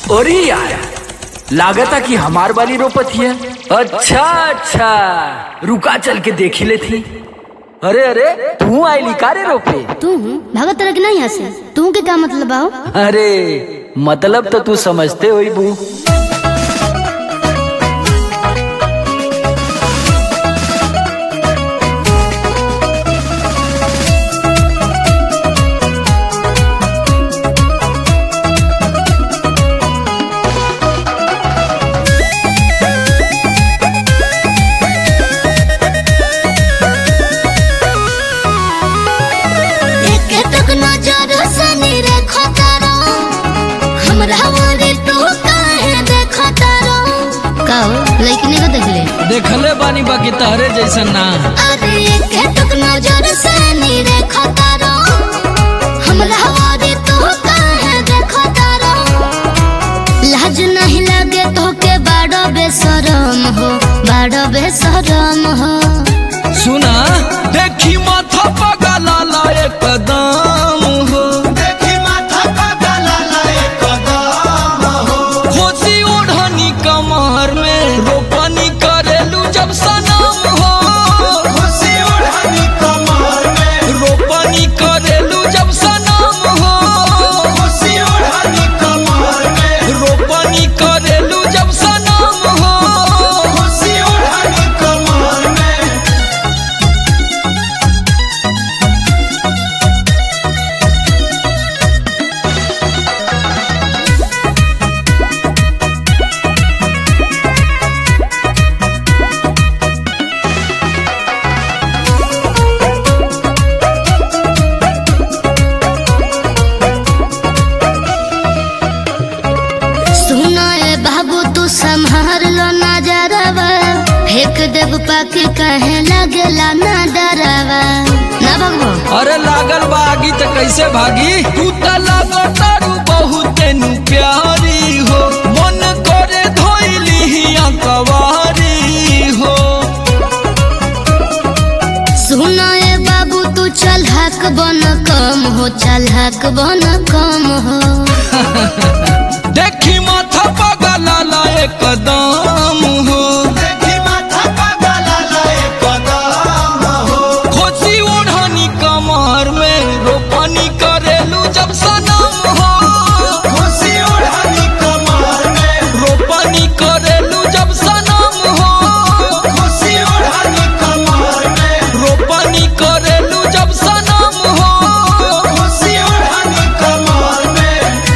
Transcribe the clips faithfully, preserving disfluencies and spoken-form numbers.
अरे यार, लागता कि हमार वाली रोपत है। अच्छा अच्छा, रुका चल के देख ले थी। अरे अरे, तू आईली का रे रोपे? तू भागत तरह के नहीं हंसे। तू के क्या मतलब आओ? अरे मतलब तो तू समझते होई बू। लेकिन को देख ले देखले बानी बाकी तहरे जैसा ना। अरे के तक नजर से नहीं देखो तारो, हमरा वादे तो काहे देखो तारो। लाज नहीं लगे तो के बाड़ो बेशरम हो, बाड़ो बेशरम हो। सुना देखी माथा पगला ला एक कदम हो, देखी माथा पगला ला एक कदम हो। खोसी ओढ़नी कमर में रोपनी करेलू जब सनम हो, खोसी ओढ़नी कमर में रोपनी करेलू जब सनम हो, खोसी ओढ़नी कमर में रोपनी करेलू जब सनम हो, खोसी ओढ़नी कमर में। संभार लो नजरवा, फेंक देव पाके कहे लगला ना डरवा ना भगवो। अरे लागल बागी तो कैसे भागी? तू तो लागतारू बहुत नु प्यारी हो, मन करे धोइली हिया कवारी हो। सुना ए बाबू तू चलहक बन कम हो, चलहक बन कम हो। देखी माथा पगला ला एक कदम हो, देखी माथा पगला ला एक कदम हो। खोसी ओढ़नी कमर में रोपनी करेलू जब सनम हो, खोसी ओढ़नी कमर में रोपनी करेलू जब सनम हो, खोसी ओढ़नी कमर में रोपनी करेलू जब सनम हो, खोसी ओढ़नी कमर में।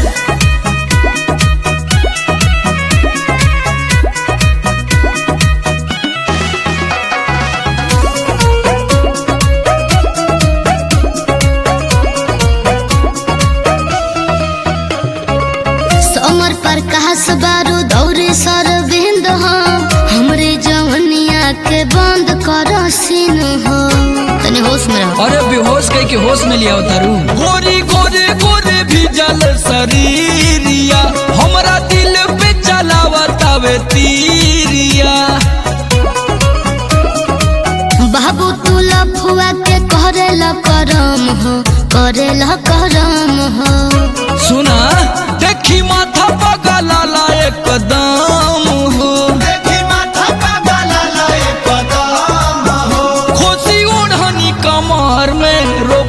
समर प्रकाश बारू दौरे सर बिंद हो, हमरे जवनिया के बंद करो सीन हो। तने होश में रहो। अरे बेहोश कह के होश में लिया उतारू। गोरी गोरे गोरे भी जल शरीरिया, हमरा दिल पे चलावतावे तीरिया। बाबू तू लफुआ के करेला करम हो, करेला करम हो। सुना देखी माथा पगला ला एक कदम हो, देखी माथा पगला ला एक कदम हो। खोसी ओढ़नी कमर में रो